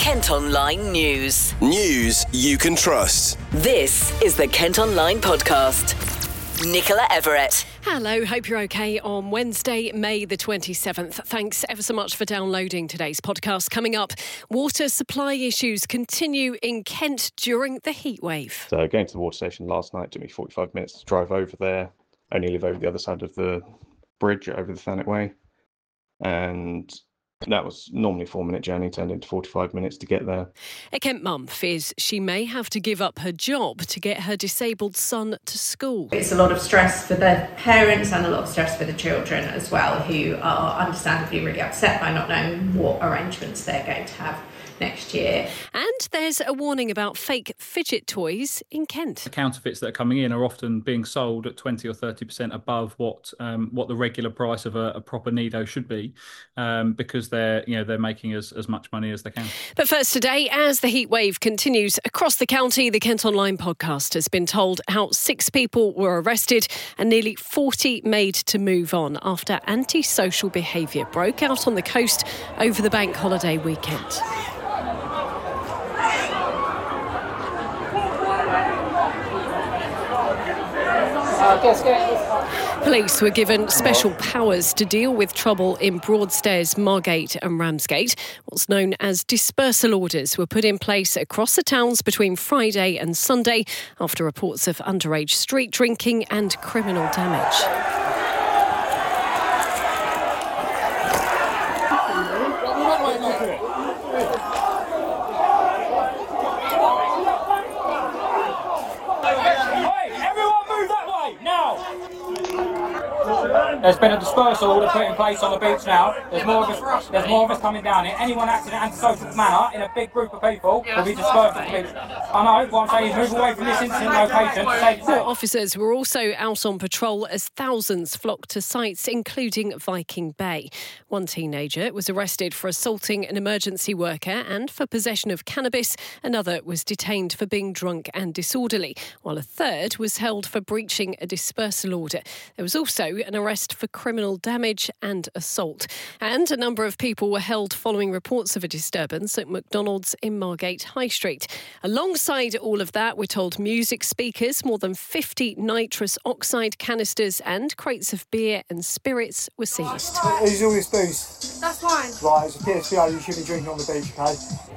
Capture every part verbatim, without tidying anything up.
Kent Online News. News you can trust. This is the Kent Online Podcast. Nicola Everett. Hello, hope you're okay on Wednesday, May the twenty-seventh. Thanks ever so much for downloading today's podcast. Coming up, water supply issues continue in Kent during the heatwave. So going to the water station last night took me forty-five minutes to drive over there. I only live over the other side of the bridge over the Thanet Way. And that was normally a four-minute journey, turned into forty-five minutes to get there. A Kent mum fears she may have to give up her job to get her disabled son to school. It's a lot of stress for the parents and a lot of stress for the children as well, who are understandably really upset by not knowing what arrangements they're going to have next year. And there's a warning about fake fidget toys in Kent. The counterfeits that are coming in are often being sold at twenty or thirty percent above what um, what the regular price of a, a proper Nido should be, um, because they're you know they're making as, as much money as they can. But first today, as the heat wave continues across the county, the Kent Online podcast has been told how six people were arrested and nearly forty made to move on after antisocial behaviour broke out on the coast over the bank holiday weekend. Police were given special powers to deal with trouble in Broadstairs, Margate and Ramsgate. What's known as dispersal orders were put in place across the towns between Friday and Sunday after reports of underage street drinking and criminal damage. There's been a dispersal order put in place on the beach now. There's more of us. There's more of us coming down here. Anyone acting in an antisocial manner in a big group of people will be dispersed at the beach. I know. What I'm saying is move away from this incident location to save More officers were also out on patrol as thousands flocked to sites, including Viking Bay. One teenager was arrested for assaulting an emergency worker and for possession of cannabis. Another was detained for being drunk and disorderly, while a third was held for breaching a dispersal order. There was also an arrest for criminal damage and assault. And a number of people were held following reports of a disturbance at McDonald's in Margate High Street. Alongside all of that, we're told music speakers, more than fifty nitrous oxide canisters and crates of beer and spirits were seized. Who's all this booze? That's fine. Right, it's a P S V O, you should be drinking on the beach, okay?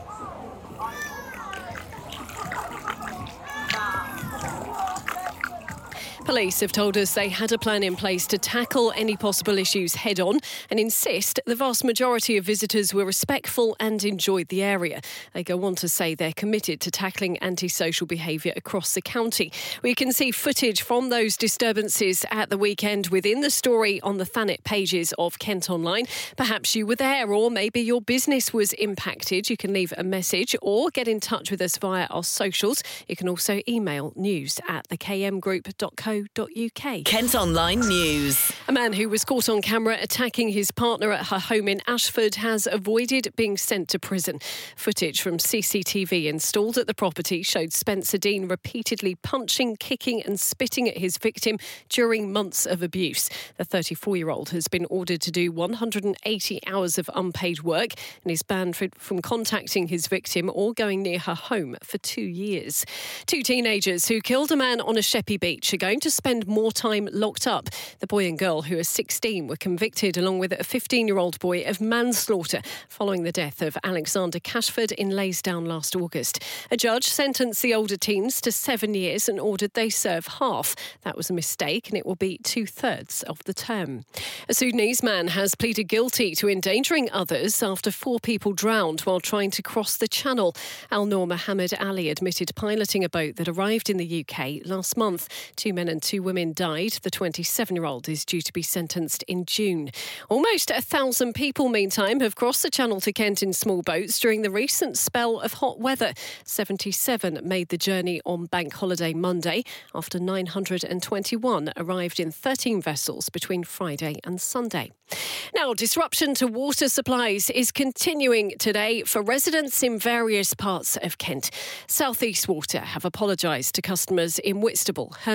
Police have told us they had a plan in place to tackle any possible issues head on and insist the vast majority of visitors were respectful and enjoyed the area. They go on to say they're committed to tackling antisocial behaviour across the county. We can see footage from those disturbances at the weekend within the story on the Thanet pages of Kent Online. Perhaps you were there, or maybe your business was impacted. You can leave a message or get in touch with us via our socials. You can also email news at the k m group dot co dot u k. Kent Online News. A man who was caught on camera attacking his partner at her home in Ashford has avoided being sent to prison. Footage from C C T V installed at the property showed Spencer Dean repeatedly punching, kicking and spitting at his victim during months of abuse. The thirty-four-year-old has been ordered to do one hundred eighty hours of unpaid work and is banned from contacting his victim or going near her home for two years. Two teenagers who killed a man on a Sheppey beach are going to spend more time locked up. The boy and girl, who are sixteen, were convicted along with a fifteen-year-old boy of manslaughter following the death of Alexander Cashford in Laysdown last August. A judge sentenced the older teens to seven years and ordered they serve half. That was a mistake and it will be two-thirds of the term. A Sudanese man has pleaded guilty to endangering others after four people drowned while trying to cross the channel. Al Noor Mohammed Ali admitted piloting a boat that arrived in the U K last month. Two men and two women died. The twenty-seven-year-old is due to be sentenced in June. Almost a thousand people, meantime, have crossed the Channel to Kent in small boats during the recent spell of hot weather. seventy-seven made the journey on Bank Holiday Monday, after nine hundred twenty-one arrived in thirteen vessels between Friday and Sunday. Now, disruption to water supplies is continuing today for residents in various parts of Kent. South East Water have apologised to customers in Whitstable, Herne Bay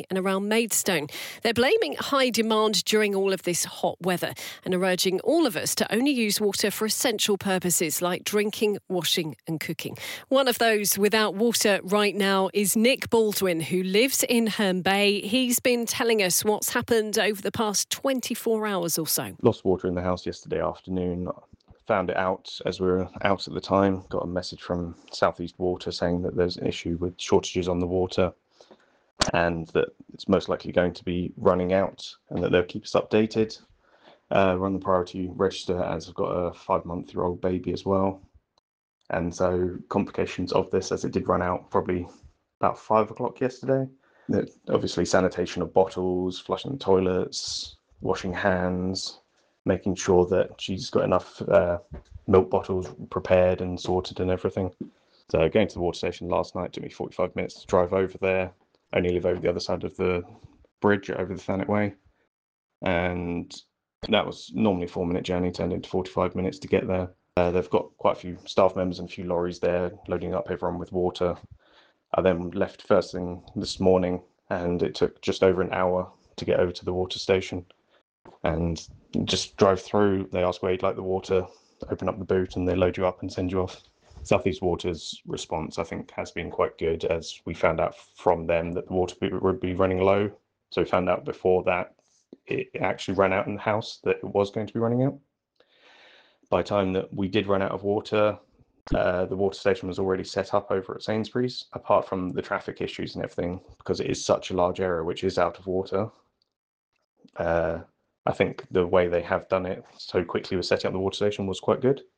and around Maidstone. They're blaming high demand during all of this hot weather and are urging all of us to only use water for essential purposes like drinking, washing and cooking. One of those without water right now is Nick Baldwin, who lives in Herne Bay. He's been telling us what's happened over the past twenty-four hours or so. Lost water in the house yesterday afternoon. Found it out as we were out at the time. Got a message from South East Water saying that there's an issue with shortages on the water and that it's most likely going to be running out and that they'll keep us updated. Uh, we're on the priority register as I've got a five-month-year-old baby as well. And so complications of this, as it did run out probably about five o'clock yesterday. That obviously sanitation of bottles, flushing the toilets, washing hands, making sure that she's got enough uh, milk bottles prepared and sorted and everything. So going to the water station last night took me forty-five minutes to drive over there. I only live over the other side of the bridge over the Thanet Way. And that was normally a four-minute journey, turned into forty-five minutes to get there. Uh, they've got quite a few staff members and a few lorries there loading up everyone with water. I then left first thing this morning and it took just over an hour to get over to the water station. And just drive through, they ask where you'd like the water, open up the boot and they load you up and send you off. South East Water's response, I think, has been quite good, as we found out from them that the water would be running low. So we found out before that it actually ran out in the house, that it was going to be running out. By the time that we did run out of water, uh, the water station was already set up over at Sainsbury's, apart from the traffic issues and everything, because it is such a large area which is out of water. Uh, I think the way they have done it so quickly with setting up the water station was quite good.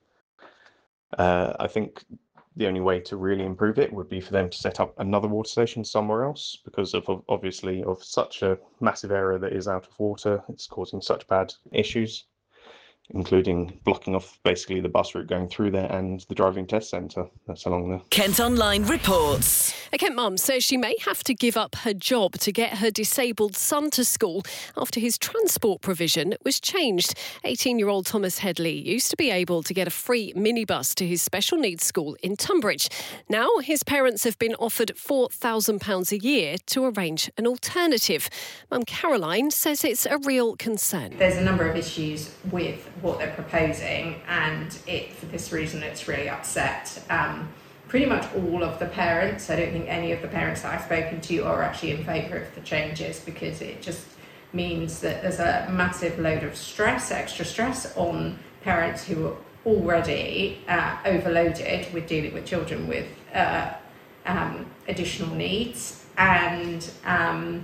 Uh, I think the only way to really improve it would be for them to set up another water station somewhere else, because of, of obviously of such a massive area that is out of water, it's causing such bad issues, including blocking off basically the bus route going through there and the driving test centre that's along there. Kent Online reports. A Kent mum says she may have to give up her job to get her disabled son to school after his transport provision was changed. eighteen-year-old Thomas Headley used to be able to get a free minibus to his special needs school in Tunbridge. Now his parents have been offered four thousand pounds a year to arrange an alternative. Mum Caroline says it's a real concern. There's a number of issues with what they're proposing, and it for this reason it's really upset um, pretty much all of the parents. I don't think any of the parents that I've spoken to are actually in favour of the changes, because it just means that there's a massive load of stress, extra stress on parents who are already uh, overloaded with dealing with children with uh, um, additional needs. And um,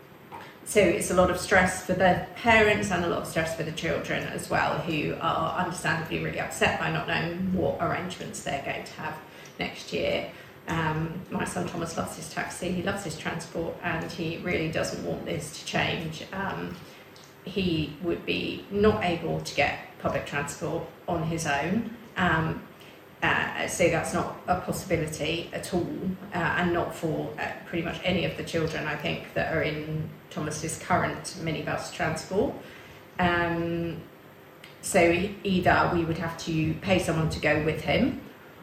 So it's a lot of stress for the parents and a lot of stress for the children as well, who are understandably really upset by not knowing what arrangements they're going to have next year. Um, my son Thomas loves his taxi, he loves his transport, and he really doesn't want this to change. Um, he would be not able to get public transport on his own. Um, Uh, so that's not a possibility at all, uh, and not for uh, pretty much any of the children, I think, that are in Thomas's current minibus transport. Um, so either we would have to pay someone to go with him,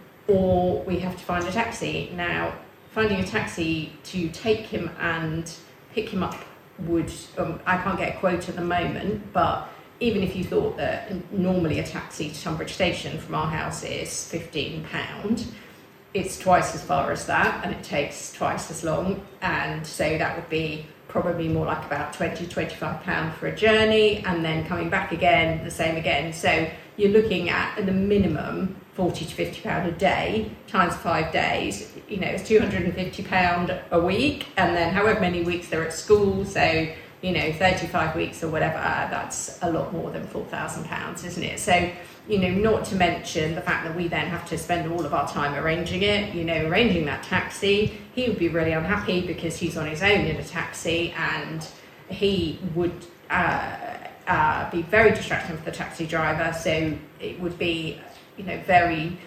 or we have to find a taxi. Now, finding a taxi to take him and pick him up would, um, I can't get a quote at the moment, but even if you thought that normally a taxi to Tunbridge Station from our house is fifteen pounds, it's twice as far as that, and it takes twice as long, and so that would be probably more like about twenty, twenty-five pounds for a journey, and then coming back again, the same again. So you're looking at, at the minimum, forty to fifty pounds a day, times five days, you know, it's two hundred fifty pounds a week, and then however many weeks they're at school, so you know, thirty-five weeks or whatever, that's a lot more than four thousand pounds, isn't it? So, you know, not to mention the fact that we then have to spend all of our time arranging it, you know, arranging that taxi. He would be really unhappy because he's on his own in a taxi, and he would uh, uh, be very distracting for the taxi driver. So it would be, you know, very...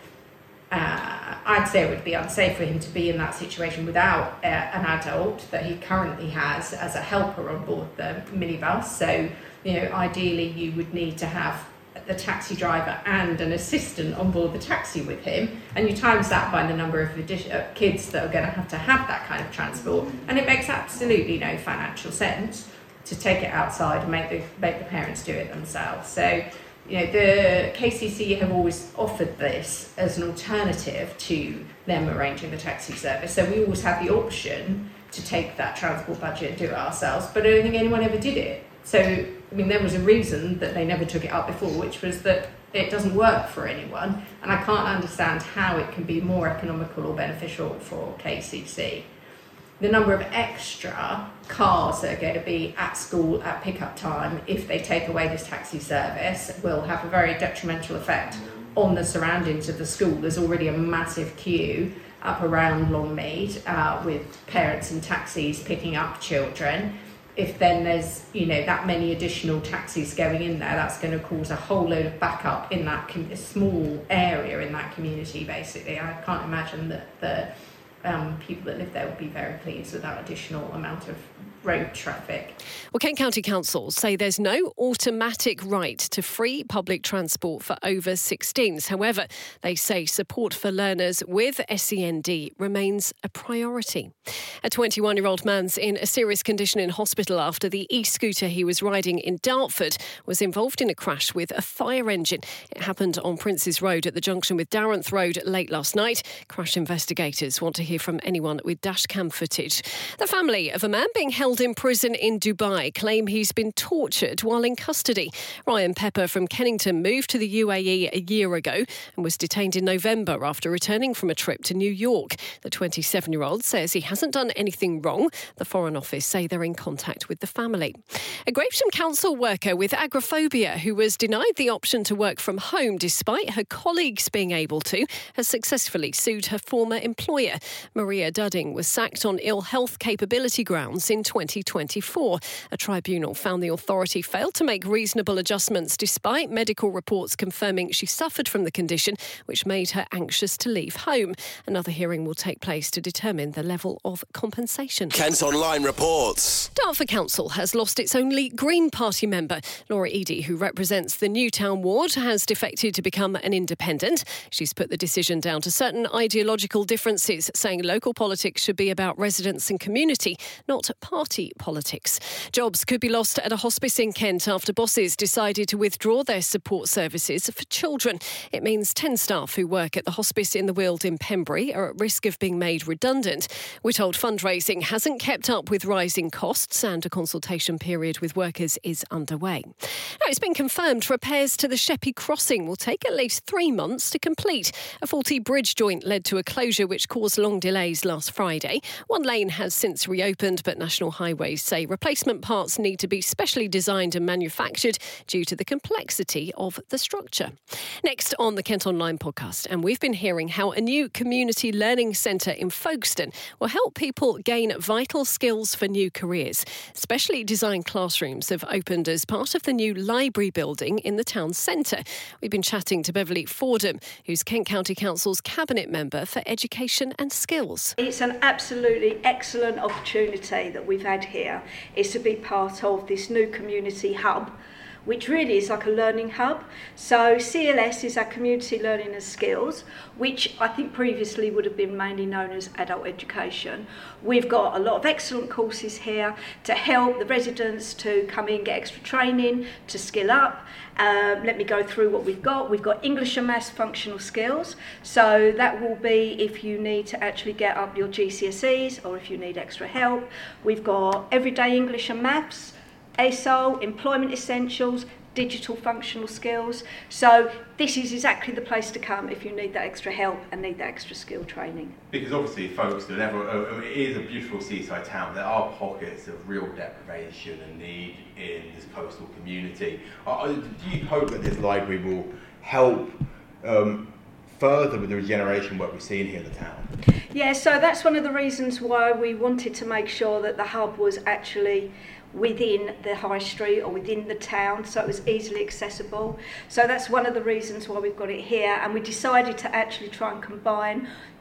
Uh, I'd say it would be unsafe for him to be in that situation without uh, an adult that he currently has as a helper on board the minibus. So, you know, ideally you would need to have the taxi driver and an assistant on board the taxi with him, and you times that by the number of addi- uh, kids that are going to have to have that kind of transport, and it makes absolutely no financial sense to take it outside and make the make the parents do it themselves. So, you know, the K C C have always offered this as an alternative to them arranging the taxi service. So we always had the option to take that transport budget and do it ourselves, but I don't think anyone ever did it. So, I mean, there was a reason that they never took it up before, which was that it doesn't work for anyone, and I can't understand how it can be more economical or beneficial for K C C. The number of extra cars that are going to be at school at pickup time if they take away this taxi service will have a very detrimental effect on the surroundings of the school. There's already a massive queue up around Longmead uh, with parents and taxis picking up children. If then there's, you know, that many additional taxis going in there, that's going to cause a whole load of backup in that com- small area in that community, basically. I can't imagine that the Um, people that live there would be very pleased with that additional amount of road traffic. Well, Kent County Council say there's no automatic right to free public transport for over sixteens. However, they say support for learners with S E N D remains a priority. A twenty-one-year-old man's in a serious condition in hospital after the e-scooter he was riding in Dartford was involved in a crash with a fire engine. It happened on Princes Road at the junction with Darenth Road late last night. Crash investigators want to hear from anyone with dashcam footage. The family of a man being held in prison in Dubai claim he's been tortured while in custody. Ryan Pepper from Kennington moved to the U A E a year ago and was detained in November after returning from a trip to New York. The twenty-seven-year-old says he hasn't done anything wrong. The Foreign Office say they're in contact with the family. A Gravesham Council worker with agoraphobia who was denied the option to work from home despite her colleagues being able to has successfully sued her former employer. Maria Dudding was sacked on ill health capability grounds in twenty twenty-four. A tribunal found the authority failed to make reasonable adjustments despite medical reports confirming she suffered from the condition, which made her anxious to leave home. Another hearing will take place to determine the level of compensation. Kent Online reports. Dartford Council has lost its only Green Party member. Laura Eadie, who represents the Newtown ward, has defected to become an independent. She's put the decision down to certain ideological differences, saying local politics should be about residents and community, not party politics. Jobs could be lost at a hospice in Kent after bosses decided to withdraw their support services for children. It means ten staff who work at the hospice in the Weald in Pembury are at risk of being made redundant. We're told fundraising hasn't kept up with rising costs and a consultation period with workers is underway. Now, it's been confirmed repairs to the Sheppey Crossing will take at least three months to complete. A faulty bridge joint led to a closure which caused long delays last Friday. One lane has since reopened, but National Highways say replacement parts need to be specially designed and manufactured due to the complexity of the structure. Next on the Kent Online podcast, and we've been hearing how a new community learning centre in Folkestone will help people gain vital skills for new careers. Specially designed classrooms have opened as part of the new library building in the town centre. We've been chatting to Beverly Fordham, who's Kent County Council's Cabinet Member for Education and Skills. It's an absolutely excellent opportunity that we've had here, is to be part of this new community hub, which really is like a learning hub. So C L S is our Community Learning and Skills, which I think previously would have been mainly known as adult education. We've got a lot of excellent courses here to help the residents to come in, get extra training, to skill up. Um, let me go through what we've got. We've got English and Maths functional skills. So that will be if you need to actually get up your G C S Es or if you need extra help. We've got Everyday English and Maths, A S O L, Employment Essentials, Digital Functional Skills. So this is exactly the place to come if you need that extra help and need that extra skill training. Because obviously, folks, the level, it is a beautiful seaside town. There are pockets of real deprivation and need in this coastal community. Do you hope that this library will help um, further with the regeneration work we've seen here in the town? Yeah, so that's one of the reasons why we wanted to make sure that the hub was actually within the high street or within the town, so it was easily accessible. So that's one of the reasons why we've got it here, and we decided to actually try and combine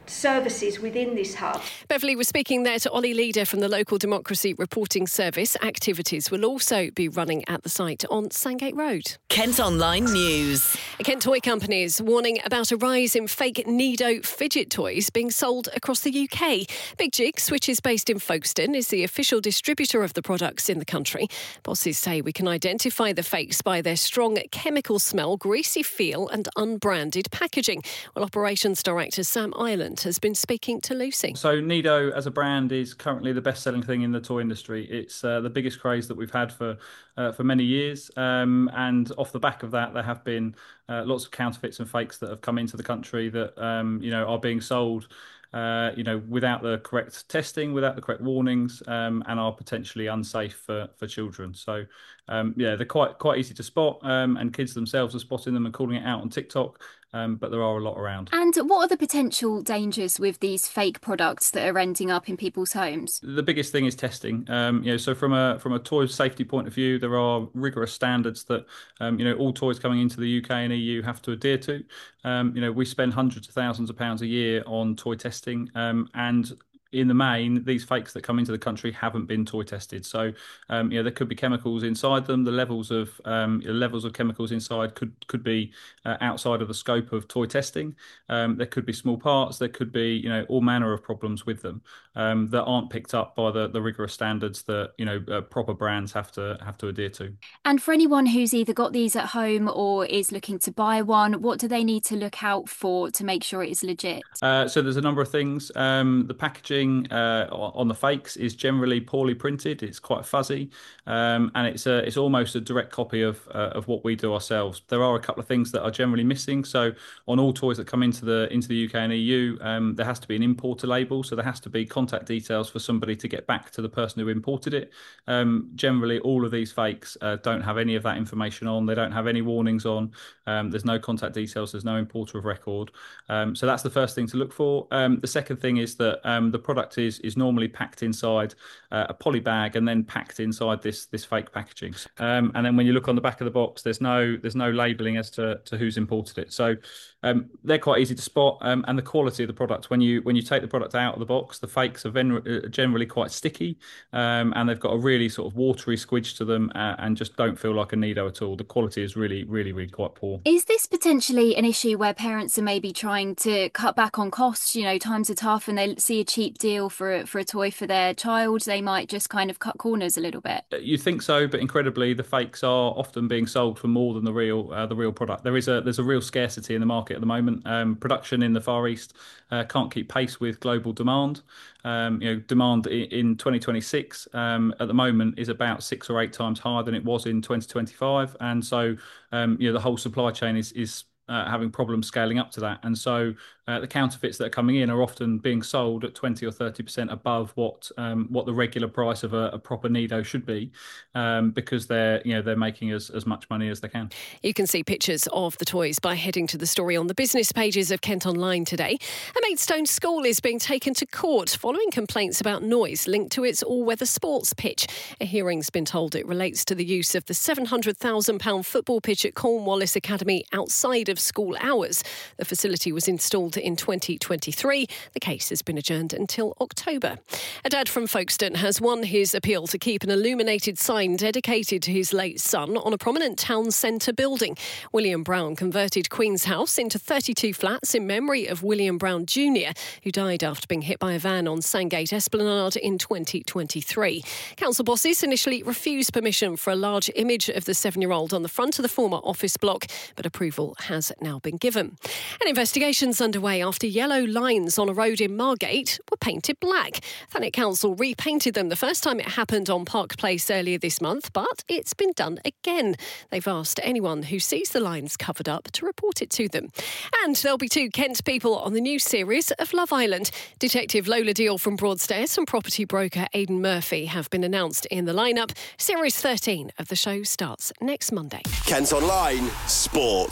services within this hub. Beverly was speaking there to Ollie Leader from the local Democracy Reporting Service. Activities will also be running at the site on Sandgate Road. Kent Online News. A Kent toy company is warning about a rise in fake Nido fidget toys being sold across the U K. Big Jigs, which is based in Folkestone, is the official distributor of the products in the country. Bosses say we can identify the fakes by their strong chemical smell, greasy feel and unbranded packaging. Well, Operations Director Sam Ireland has been speaking to Lucy. So Nido as a brand is currently the best-selling thing in the toy industry. It's uh, the biggest craze that we've had for uh, for many years, um, and off the back of that, there have been uh, lots of counterfeits and fakes that have come into the country that um, you know are being sold. Uh, you know, without the correct testing, without the correct warnings, um, and are potentially unsafe for, for children. So, um, yeah, they're quite quite easy to spot, um, and kids themselves are spotting them and calling it out on TikTok. Um, but there are a lot around. And what are the potential dangers with these fake products that are ending up in people's homes? The biggest thing is testing. Um, you know, so from a from a toy safety point of view, there are rigorous standards that um, you know all toys coming into the U K and E U have to adhere to. Um, you know, we spend hundreds of thousands of pounds a year on toy testing, um, and in the main, these fakes that come into the country haven't been toy tested. So, um, you know, there could be chemicals inside them. The levels of um, levels of chemicals inside could could be uh, outside of the scope of toy testing. Um, there could be small parts. There could be, you know, all manner of problems with them um, that aren't picked up by the, the rigorous standards that, you know, uh, proper brands have to have to adhere to. And for anyone who's either got these at home or is looking to buy one, what do they need to look out for to make sure it is legit? Uh, so there's a number of things. Um, the packaging Uh, on the fakes is generally poorly printed. It's quite fuzzy, um, and it's a, it's almost a direct copy of uh, of what we do ourselves. There are a couple of things that are generally missing. So on all toys that come into the into the U K and E U, um, there has to be an importer label. So there has to be contact details for somebody to get back to the person who imported it. Um, generally, all of these fakes uh, don't have any of that information on. They don't have any warnings on. Um, there's no contact details. There's no importer of record. Um, so that's the first thing to look for. Um, the second thing is that um, the product is is normally packed inside uh, a poly bag and then packed inside this this fake packaging. Um, and then when you look on the back of the box, there's no there's no labelling as to, to who's imported it. So um, they're quite easy to spot. Um, and the quality of the product, when you when you take the product out of the box, the fakes are ven- generally quite sticky, um, and they've got a really sort of watery squidge to them, uh, and just don't feel like a Nido at all. The quality is really really really quite poor. Is this potentially an issue where parents are maybe trying to cut back on costs? You know, times are tough and they see a cheap deal for a, for a toy for their child. They might just kind of cut corners a little bit. You think so, but incredibly, the fakes are often being sold for more than the real uh, the real product. There is a there's a real scarcity in the market at the moment. Um, production in the Far East uh, can't keep pace with global demand. Um, you know, demand in twenty twenty-six um, at the moment is about six or eight times higher than it was in twenty twenty-five, and so um, you know the whole supply chain is is Uh, having problems scaling up to that. And so uh, the counterfeits that are coming in are often being sold at twenty or thirty percent above what um, what the regular price of a, a proper Nido should be, um, because they're you know they're making as, as much money as they can. You can see pictures of the toys by heading to the story on the business pages of Kent Online today. A Maidstone school is being taken to court following complaints about noise linked to its all-weather sports pitch. A hearing's been told it relates to the use of the seven hundred thousand pounds football pitch at Cornwallis Academy outside of school hours. The facility was installed in twenty twenty-three. The case has been adjourned until October. A dad from Folkestone has won his appeal to keep an illuminated sign dedicated to his late son on a prominent town centre building. William Brown converted Queen's House into thirty-two flats in memory of William Brown Junior, who died after being hit by a van on Sandgate Esplanade in twenty twenty-three. Council bosses initially refused permission for a large image of the seven-year-old on the front of the former office block, but approval has now been given. An investigation's underway after yellow lines on a road in Margate were painted black. Thanet Council repainted them the first time it happened on Park Place earlier this month, but it's been done again. They've asked anyone who sees the lines covered up to report it to them. And there'll be two Kent people on the new series of Love Island. Detective Lola Deal from Broadstairs and property broker Aidan Murphy have been announced in the lineup. Series thirteen of the show starts next Monday. Kent Online Sport.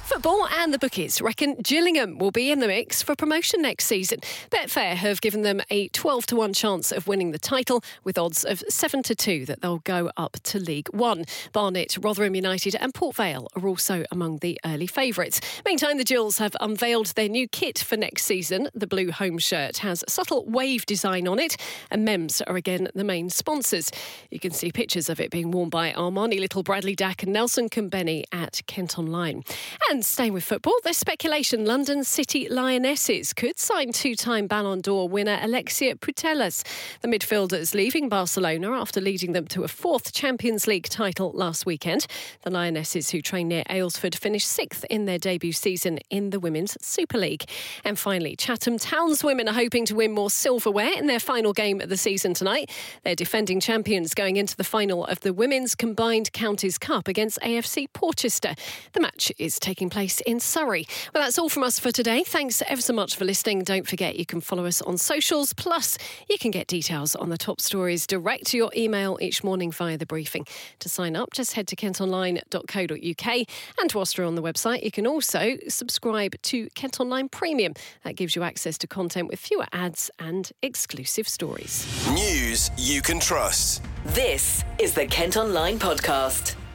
Football and the bookies reckon Gillingham will be in the mix for promotion next season. Betfair have given them a twelve to one chance of winning the title, with odds of seven to two that they'll go up to League One. Barnet, Rotherham United and Port Vale are also among the early favourites. Meantime, the Gills have unveiled their new kit for next season. The blue home shirt has a subtle wave design on it, and Mems are again the main sponsors. You can see pictures of it being worn by Armani Little, Bradley Dack and Nelson Kambeni at Kent Online. And staying with football, there's speculation London City Lionesses could sign two-time Ballon d'Or winner Alexia Putellas. The midfielder is leaving Barcelona after leading them to a fourth Champions League title last weekend. The Lionesses, who train near Aylesford, finished sixth in their debut season in the Women's Super League. And finally, Chatham Town's women are hoping to win more silverware in their final game of the season tonight. They're defending champions going into the final of the Women's Combined Counties Cup against A F C Portchester. The match is taking place in Surrey. Well, that's all from us for today. Thanks ever so much for listening. Don't forget you can follow us on socials. Plus, you can get details on the top stories direct to your email each morning via the briefing. To sign up, just head to kent online dot co dot uk. And whilst you're on the website, you can also subscribe to Kent Online Premium. That gives you access to content with fewer ads and exclusive stories. News you can trust. This is the Kent Online Podcast.